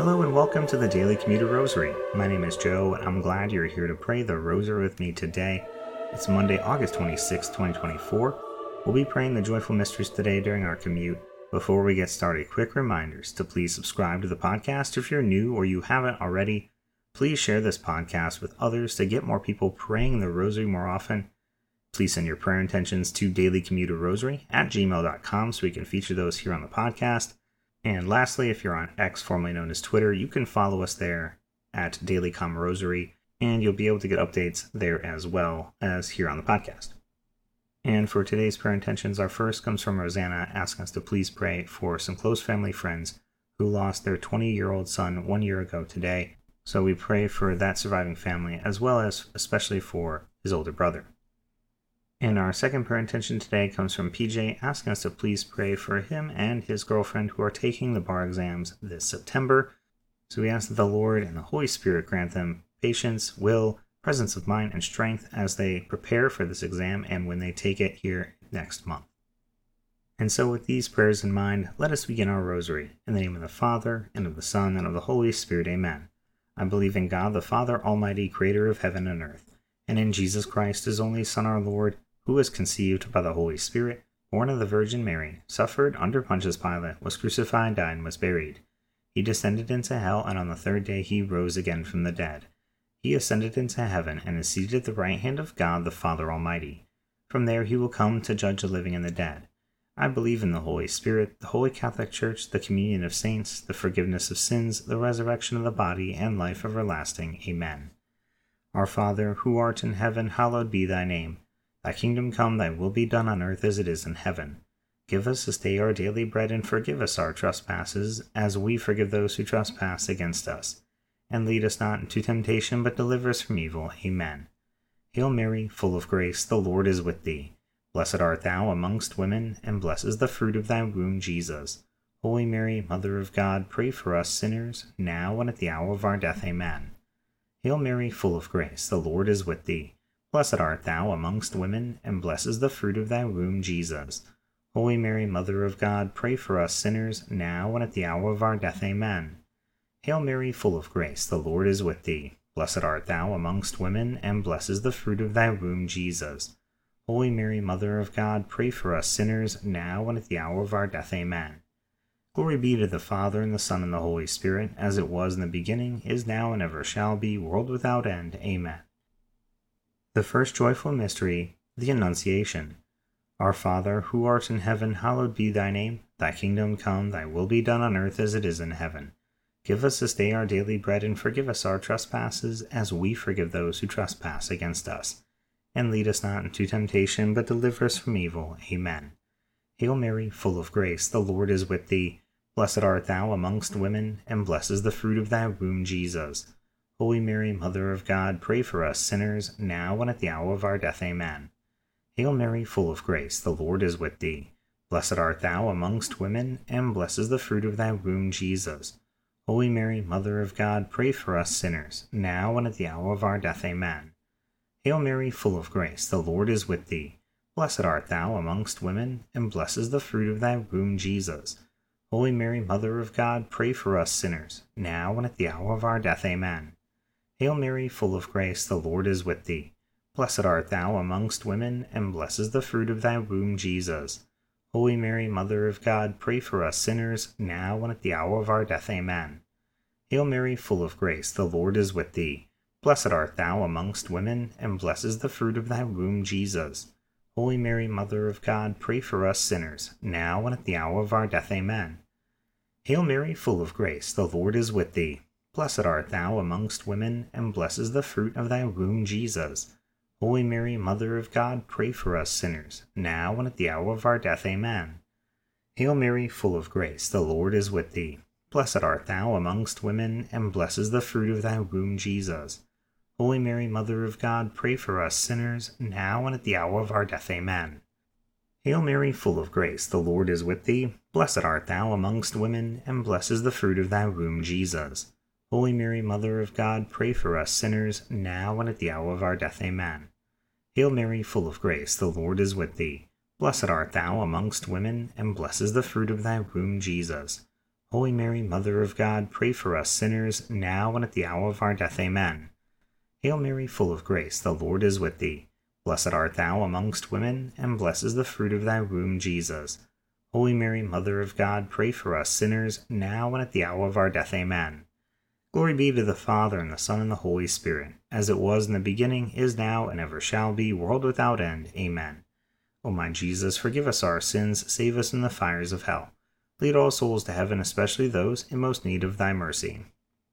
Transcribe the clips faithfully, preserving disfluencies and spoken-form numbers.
Hello and welcome to the Daily Commuter Rosary. My name is Joe and I'm glad you're here to pray the Rosary with me today. It's Monday, August twenty-sixth, twenty twenty-four. We'll be praying the Joyful Mysteries today during our commute. Before we get started, quick reminders to please subscribe to the podcast if you're new or you haven't already. Please share this podcast with others to get more people praying the Rosary more often. Please send your prayer intentions to dailycommuterrosary at gmail dot com so we can feature those here on the podcast. And lastly, if you're on X, formerly known as Twitter, you can follow us there at dailycomrosary, and you'll be able to get updates there as well as here on the podcast. And for today's prayer intentions, our first comes from Rosanna, asking us to please pray for some close family friends who lost their twenty-year-old son one year ago today. So we pray for that surviving family, as well as especially for his older brother. And our second prayer intention today comes from P J, asking us to please pray for him and his girlfriend who are taking the bar exams this September. So we ask that the Lord and the Holy Spirit grant them patience, will, presence of mind, and strength as they prepare for this exam and when they take it here next month. And so with these prayers in mind, let us begin our rosary. In the name of the Father, and of the Son, and of the Holy Spirit, amen. I believe in God, the Father Almighty, creator of heaven and earth, and in Jesus Christ, his only Son, our Lord, who was conceived by the Holy Spirit, born of the Virgin Mary, suffered under Pontius Pilate, was crucified, died, and was buried. He descended into hell, and on the third day he rose again from the dead. He ascended into heaven, and is seated at the right hand of God the Father Almighty. From there he will come to judge the living and the dead. I believe in the Holy Spirit, the Holy Catholic Church, the communion of saints, the forgiveness of sins, the resurrection of the body, and life everlasting. Amen. Our Father, who art in heaven, hallowed be thy name. Thy kingdom come, thy will be done on earth as it is in heaven. Give us this day our daily bread, and forgive us our trespasses, as we forgive those who trespass against us. And lead us not into temptation, but deliver us from evil. Amen. Hail Mary, full of grace, the Lord is with thee. Blessed art thou amongst women, and blessed is the fruit of thy womb, Jesus. Holy Mary, Mother of God, pray for us sinners, now and at the hour of our death. Amen. Hail Mary, full of grace, the Lord is with thee. Blessed art thou amongst women, and blessed is the fruit of thy womb, Jesus. Holy Mary, Mother of God, pray for us sinners, now and at the hour of our death. Amen. Hail Mary, full of grace, the Lord is with thee. Blessed art thou amongst women, and blessed is the fruit of thy womb, Jesus. Holy Mary, Mother of God, pray for us sinners, now and at the hour of our death. Amen. Glory be to the Father, and the Son, and the Holy Spirit, as it was in the beginning, is now, and ever shall be, world without end. Amen. The first joyful mystery, the Annunciation. Our Father, who art in heaven, hallowed be thy name. Thy kingdom come, thy will be done on earth as it is in heaven. Give us this day our daily bread, and forgive us our trespasses, as we forgive those who trespass against us. And lead us not into temptation, but deliver us from evil. Amen. Hail Mary, full of grace, the Lord is with thee. Blessed art thou amongst women, and blessed is the fruit of thy womb, Jesus. Holy Mary, Mother of God, pray for us sinners, now and at the hour of our death. Amen. Hail Mary, full of grace, the Lord is with thee. Blessed art thou amongst women, and blessed is the fruit of thy womb, Jesus. Holy Mary, Mother of God, pray for us sinners, now and at the hour of our death. Amen. Hail Mary, full of grace, the Lord is with thee. Blessed art thou amongst women, and blessed is the fruit of thy womb, Jesus. Holy Mary, Mother of God, pray for us sinners, now and at the hour of our death. Amen. Hail Mary, full of grace, the Lord is with thee. Blessed art thou amongst women, and blessed is the fruit of thy womb, Jesus. Holy Mary, Mother of God, pray for us sinners, now and at the hour of our death. Amen. Hail Mary, full of grace, the Lord is with thee. Blessed art thou amongst women, and blessed is the fruit of thy womb, Jesus. Holy Mary, Mother of God, pray for us sinners, now and at the hour of our death. Amen. Hail Mary, full of grace, the Lord is with thee. Blessed art thou amongst women, and blessed is the fruit of thy womb, Jesus. Holy Mary, Mother of God, pray for us sinners, now and at the hour of our death. Amen. Hail Mary, full of grace, the Lord is with thee. Blessed art thou amongst women, and blessed is the fruit of thy womb, Jesus. Holy Mary, Mother of God, pray for us sinners, now and at the hour of our death. Amen. Hail Mary, full of grace, the Lord is with thee. Blessed art thou amongst women, and blessed is the fruit of thy womb, Jesus. Holy Mary, Mother of God, pray for us sinners, now and at the hour of our death. Amen. Hail Mary, full of grace, the Lord is with thee. Blessed art thou amongst women, and blessed is the fruit of thy womb, Jesus. Holy Mary, Mother of God, pray for us sinners, now and at the hour of our death. Amen. Hail Mary, full of grace, the Lord is with thee. Blessed art thou amongst women, and blessed is the fruit of thy womb, Jesus. Holy Mary, Mother of God, pray for us sinners, now and at the hour of our death. Amen. Glory be to the Father, and the Son, and the Holy Spirit, as it was in the beginning, is now, and ever shall be, world without end. Amen. O my Jesus, forgive us our sins, save us from the fires of hell. Lead all souls to heaven, especially those in most need of thy mercy.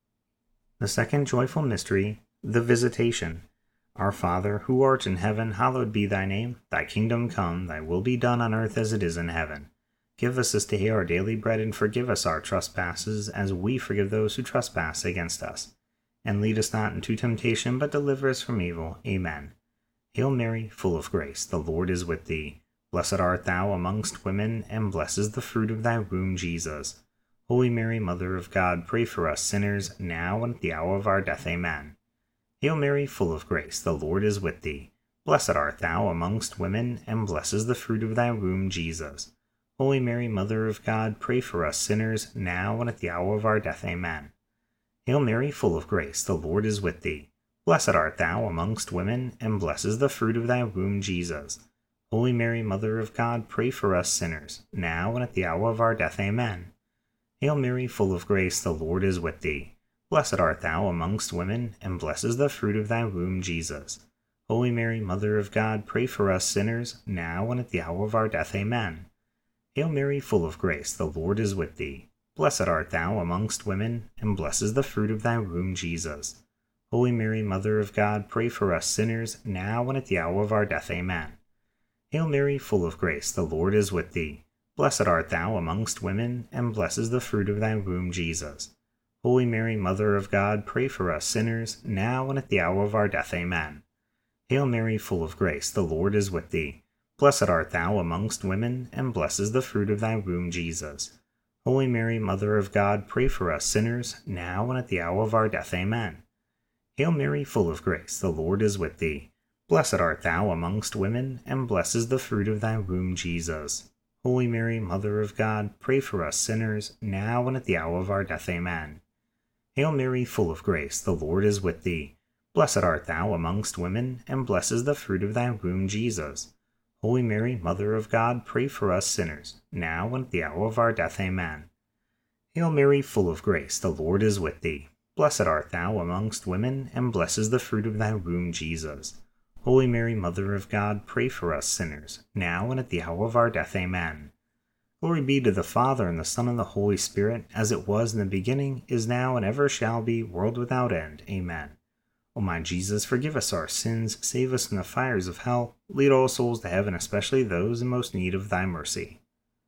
The second joyful mystery, the Visitation. Our Father, who art in heaven, hallowed be thy name. Thy kingdom come, thy will be done on earth as it is in heaven. Give us this day our daily bread, and forgive us our trespasses, as we forgive those who trespass against us. And lead us not into temptation, but deliver us from evil. Amen. Hail Mary, full of grace, the Lord is with thee. Blessed art thou amongst women, and blessed is the fruit of thy womb, Jesus. Holy Mary, Mother of God, pray for us sinners, now and at the hour of our death. Amen. Hail Mary, full of grace, the Lord is with thee. Blessed art thou amongst women, and blessed is the fruit of thy womb, Jesus. Holy Mary, Mother of God, pray for us sinners, now and at the hour of our death. Amen. Hail Mary, full of grace, the Lord is with thee. Blessed art thou amongst women, and blessed is the fruit of thy womb, Jesus. Holy Mary, Mother of God, pray for us sinners, now and at the hour of our death. Amen. Hail Mary, full of grace, the Lord is with thee. Blessed art thou amongst women, and blessed is the fruit of thy womb, Jesus. Holy Mary, Mother of God, pray for us sinners, now and at the hour of our death. Amen. Hail Mary, full of grace, the Lord is with thee. Blessed art thou amongst women, and blessed is the fruit of thy womb, Jesus. Holy Mary, Mother of God, pray for us sinners, now and at the hour of our death. Amen. Hail Mary, full of grace, the Lord is with thee. Blessed art thou amongst women, and blessed is the fruit of thy womb, Jesus. Holy Mary, Mother of God, pray for us sinners, now and at the hour of our death. Amen. Hail Mary, full of grace, the Lord is with thee. Blessed art thou amongst women, and blessed is the fruit of thy womb, Jesus. Holy Mary, Mother of God, pray for us sinners, now and at the hour of our death. Amen. Hail Mary, full of grace, the Lord is with thee. Blessed art thou amongst women, and blessed is the fruit of thy womb, Jesus. Holy Mary, Mother of God, pray for us sinners, now and at the hour of our death. Amen. Hail Mary, full of grace, the Lord is with thee. Blessed art thou amongst women, and blessed is the fruit of thy womb, Jesus. Holy Mary, Mother of God, pray for us sinners, now and at the hour of our death. Amen. Hail Mary, full of grace, the Lord is with thee. Blessed art thou amongst women, and blessed is the fruit of thy womb, Jesus. Holy Mary, Mother of God, pray for us sinners, now and at the hour of our death. Amen. Glory be to the Father, and the Son, and the Holy Spirit, as it was in the beginning, is now, and ever shall be, world without end. Amen. O my Jesus, forgive us our sins, save us from the fires of hell, lead all souls to heaven, especially those in most need of thy mercy.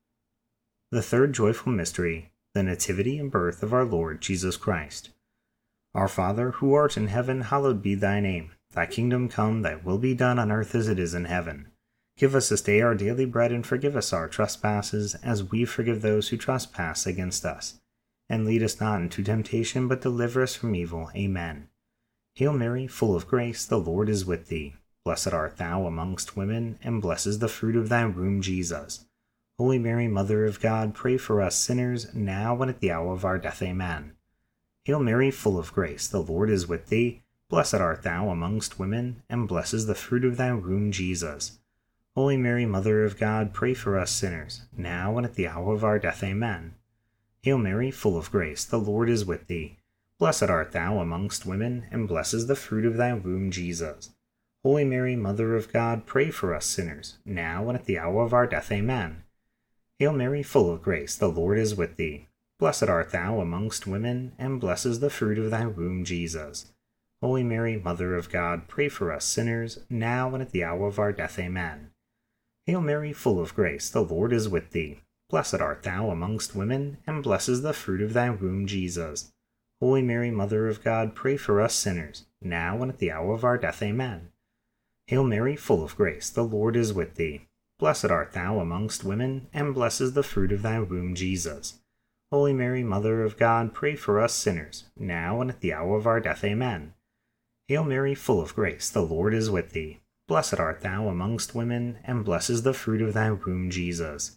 The third joyful mystery, the Nativity and Birth of our Lord Jesus Christ. Our Father, who art in heaven, hallowed be thy name. Thy kingdom come, thy will be done on earth as it is in heaven. Give us this day our daily bread, and forgive us our trespasses, as we forgive those who trespass against us. And lead us not into temptation, but deliver us from evil. Amen. Hail Mary, full of grace, the Lord is with thee. Blessed art thou amongst women, and blessed is the fruit of thy womb, Jesus. Holy Mary, Mother of God, pray for us sinners, now and at the hour of our death. Amen. Hail Mary, full of grace, the Lord is with thee. Blessed art thou amongst women, and blessed is the fruit of thy womb, Jesus. Holy Mary, Mother of God, pray for us sinners, now and at the hour of our death. Amen. Hail Mary, full of grace, the Lord is with thee. Blessed art thou amongst women, and blessed is the fruit of thy womb, Jesus. Holy Mary, Mother of God, pray for us sinners, now and at the hour of our death. Amen. Hail Mary, full of grace, the Lord is with thee. Blessed art thou amongst women, and blessed is the fruit of thy womb, Jesus. Holy Mary, Mother of God, pray for us sinners, now and at the hour of our death. Amen. Hail Mary, full of grace, the Lord is with thee. Blessed art thou amongst women, and blessed is the fruit of thy womb, Jesus. Holy Mary, Mother of God, pray for us sinners, now and at the hour of our death. Amen. Hail Mary, full of grace, the Lord is with thee. Blessed art thou amongst women, and blessed is the fruit of thy womb, Jesus. Holy Mary, Mother of God, pray for us sinners, now and at the hour of our death. Amen. Hail Mary, full of grace, the Lord is with thee. Blessed art thou amongst women, and blessed is the fruit of thy womb, Jesus.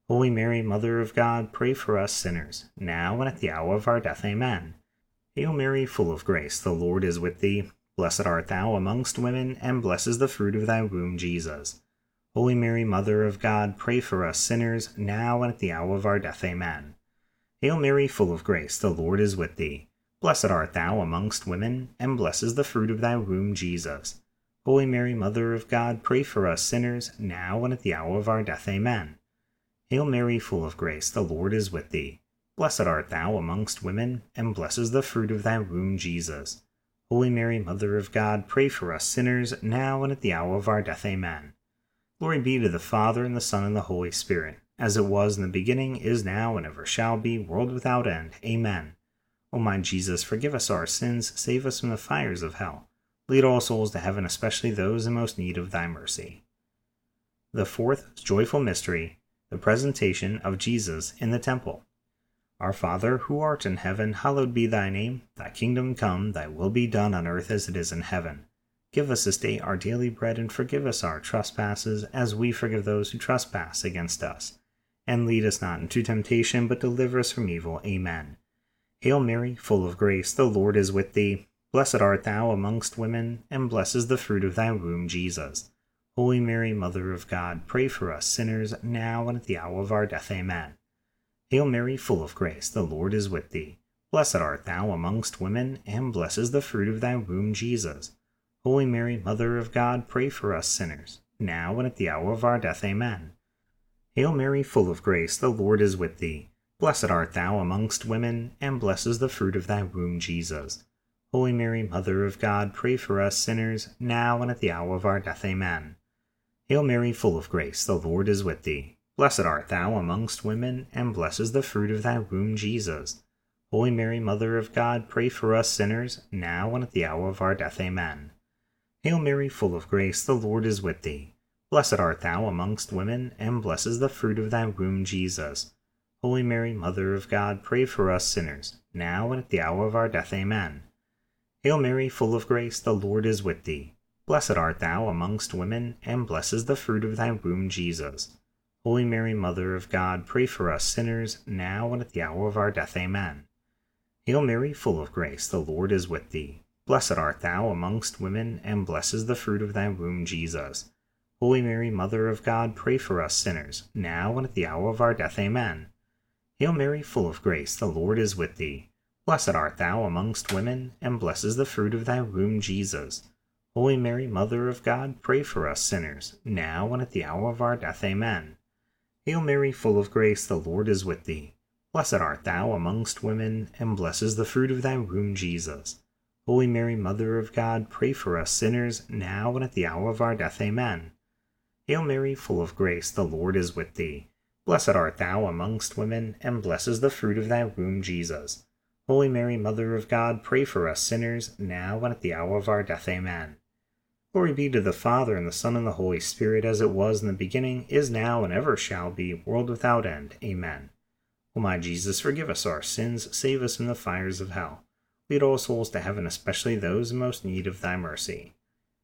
Holy Mary, Mother of God, pray for us sinners, now and at the hour of our death. Amen. Hail Mary, full of grace, the Lord is with thee. Blessed art thou amongst women, and blessed is the fruit of thy womb, Jesus. Holy Mary, Mother of God, pray for us sinners, now and at the hour of our death. Amen. Hail Mary, full of grace, the Lord is with thee. Blessed art thou amongst women, and blessed is the fruit of thy womb, Jesus. Holy Mary, Mother of God, pray for us sinners, now and at the hour of our death. Amen. Hail Mary, full of grace, the Lord is with thee. Blessed art thou amongst women, and blessed is the fruit of thy womb, Jesus. Holy Mary, Mother of God, pray for us sinners, now and at the hour of our death. Amen. Glory be to the Father, and the Son, and the Holy Spirit, as it was in the beginning, is now, and ever shall be, world without end. Amen. O my Jesus, forgive us our sins, save us from the fires of hell. Lead all souls to heaven, especially those in most need of thy mercy. The fourth joyful mystery, the presentation of Jesus in the temple. Our Father, who art in heaven, hallowed be thy name. Thy kingdom come, thy will be done on earth as it is in heaven. Give us this day our daily bread, and forgive us our trespasses, as we forgive those who trespass against us. And lead us not into temptation, but deliver us from evil. Amen. Hail Mary, full of grace, the Lord is with thee. Blessed art thou amongst women, and blessed is the fruit of thy womb, Jesus. Holy Mary, Mother of God, pray for us sinners, now and at the hour of our death. Amen. Hail Mary, full of grace, the Lord is with thee. Blessed art thou amongst women, and blessed is the fruit of thy womb, Jesus. Holy Mary, Mother of God, pray for us sinners, now and at the hour of our death. Amen. Hail Mary, full of grace, the Lord is with thee. Blessed art thou amongst women, and blessed is the fruit of thy womb, Jesus. Holy Mary, Mother of God, pray for us sinners, now and at the hour of our death. Amen. Hail Mary, full of grace, the Lord is with thee. Blessed art thou amongst women, and blessed is the fruit of thy womb, Jesus. Holy Mary, Mother of God, pray for us sinners, now and at the hour of our death. Amen. Hail Mary, full of grace, the Lord is with thee. Blessed art thou amongst women, and blessed is the fruit of thy womb, Jesus. Holy Mary, Mother of God, pray for us sinners, now and at the hour of our death. Amen. Hail Mary, full of grace, the Lord is with thee. Blessed art thou amongst women, and blessed is the fruit of thy womb, Jesus. Holy Mary, Mother of God, pray for us sinners, now and at the hour of our death. Amen. Hail Mary, full of grace, the Lord is with thee. Blessed art thou amongst women, and blessed is the fruit of thy womb, Jesus. Holy Mary, Mother of God, pray for us sinners, now and at the hour of our death. Amen. Hail Mary, full of grace, the Lord is with thee. Blessed art thou amongst women, and blessed is the fruit of thy womb, Jesus. Holy Mary, Mother of God, pray for us sinners, now and at the hour of our death. Amen. Hail Mary, full of grace, the Lord is with thee. Blessed art thou amongst women, and blessed is the fruit of thy womb, Jesus. Holy Mary, Mother of God, pray for us sinners, now and at the hour of our death. Amen. Hail Mary, full of grace, the Lord is with thee. Blessed art thou amongst women, and blessed is the fruit of thy womb, Jesus. Holy Mary, Mother of God, pray for us sinners, now and at the hour of our death. Amen. Glory be to the Father, and the Son, and the Holy Spirit, as it was in the beginning, is now, and ever shall be, world without end. Amen. O my Jesus, forgive us our sins, save us from the fires of hell. Lead all souls to heaven, especially those in most need of thy mercy.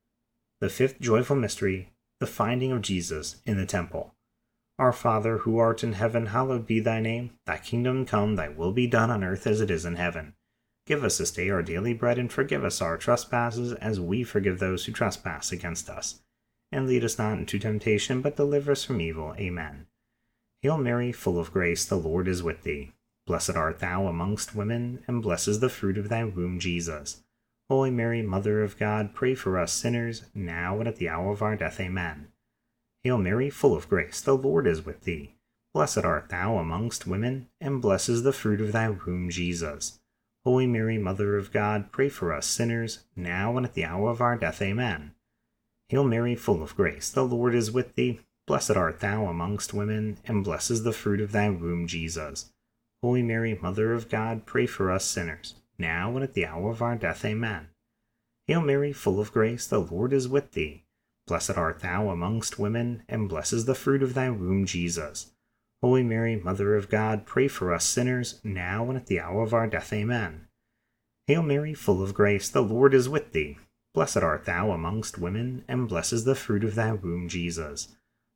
The fifth joyful mystery, the finding of Jesus in the temple. Our Father, who art in heaven, hallowed be thy name. Thy kingdom come, thy will be done on earth as it is in heaven. Give us this day our daily bread, and forgive us our trespasses, as we forgive those who trespass against us. And lead us not into temptation, but deliver us from evil. Amen. Hail Mary, full of grace, the Lord is with thee. Blessed art thou amongst women, and blessed is the fruit of thy womb, Jesus. Holy Mary, Mother of God, pray for us sinners, now and at the hour of our death. Amen. Hail Mary, full of grace, the Lord is with thee. Blessed art thou amongst women, and blessed is the fruit of thy womb, Jesus. Holy Mary, Mother of God, pray for us sinners, now and at the hour of our death. Amen. Hail Mary, full of grace, the Lord is with thee. Blessed art thou amongst women, and blessed is the fruit of thy womb, Jesus. Holy Mary, Mother of God, pray for us sinners, now and at the hour of our death. Amen. Hail Mary, full of grace, the Lord is with thee. Blessed art thou amongst women, and blessed is the fruit of thy womb, Jesus. Holy Mary, Mother of God, pray for us sinners, now and at the hour of our death. Amen. Hail Mary, full of grace, the Lord is with thee. Blessed art thou amongst women, and blessed is the fruit of thy womb, Jesus.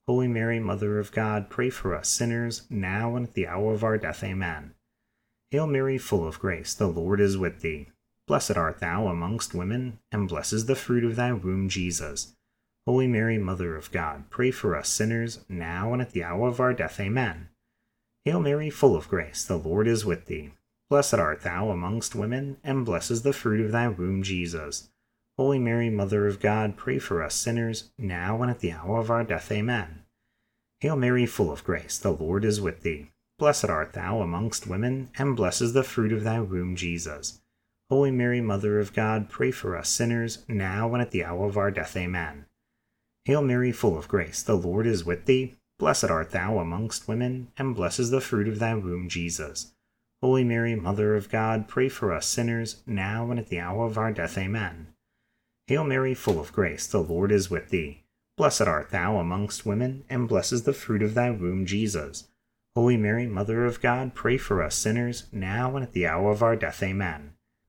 Holy Mary, Mother of God, pray for us sinners, now and at the hour of our death. Amen. Hail Mary, full of grace, the Lord is with thee. Blessed art thou amongst women, and blessed is the fruit of thy womb, Jesus. Holy Mary, Mother of God, pray for us sinners, now and at the hour of our death. Amen. Hail Mary, full of grace, the Lord is with thee. Blessed art thou amongst women, and blessed is the fruit of thy womb, Jesus. Holy Mary, Mother of God, pray for us sinners, now and at the hour of our death. Amen. Hail Mary, full of grace, the Lord is with thee. Blessed art thou amongst women, and blessed is the fruit of thy womb, Jesus. Holy Mary, Mother of God, pray for us sinners, now and at the hour of our death. Amen. Hail Mary, full of grace, the Lord is with thee. Blessed art thou amongst women, and blessed is the fruit of thy womb, Jesus. Holy Mary, Mother of God, pray for us sinners, now and at the hour of our death. Amen. Hail Mary, full of grace, the Lord is with thee. Blessed art thou amongst women, and blessed is the fruit of thy womb, Jesus. Holy Mary, Mother of God, pray for us sinners, now and at the hour of our death. Amen.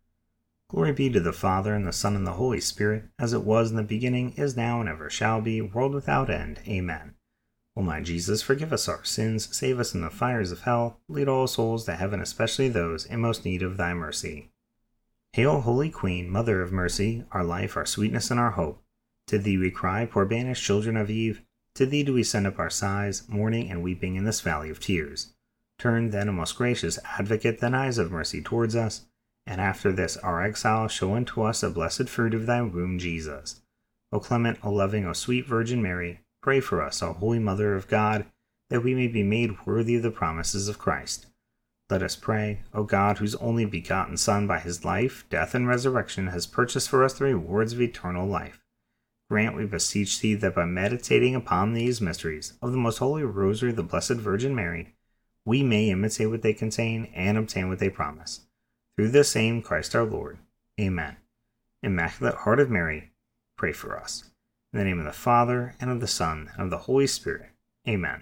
Glory be to the Father, and the Son, and the Holy Spirit, as it was in the beginning, is now, and ever shall be, world without end. Amen. O my Jesus, forgive us our sins, save us from the fires of hell, lead all souls to heaven, especially those in most need of thy mercy. Hail, Holy Queen, Mother of Mercy, our life, our sweetness, and our hope. To thee we cry, poor banished children of Eve. To thee do we send up our sighs, mourning and weeping in this valley of tears. Turn then, O most gracious Advocate, thine eyes of mercy towards us, and after this our exile show unto us the blessed fruit of thy womb, Jesus. O clement, O loving, O sweet Virgin Mary, pray for us, O Holy Mother of God, that we may be made worthy of the promises of Christ. Let us pray. O God, whose only begotten Son by his life, death, and resurrection has purchased for us the rewards of eternal life, grant, we beseech thee, that by meditating upon these mysteries of the most holy Rosary of the Blessed Virgin Mary, we may imitate what they contain and obtain what they promise. Through the same Christ our Lord. Amen. Immaculate Heart of Mary, pray for us. In the name of the Father, and of the Son, and of the Holy Spirit. Amen.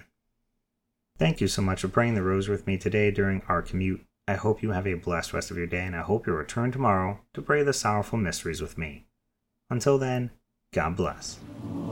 Thank you so much for praying the Rosary with me today during our commute. I hope you have a blessed rest of your day, and I hope you'll return tomorrow to pray the sorrowful mysteries with me. Until then, God bless.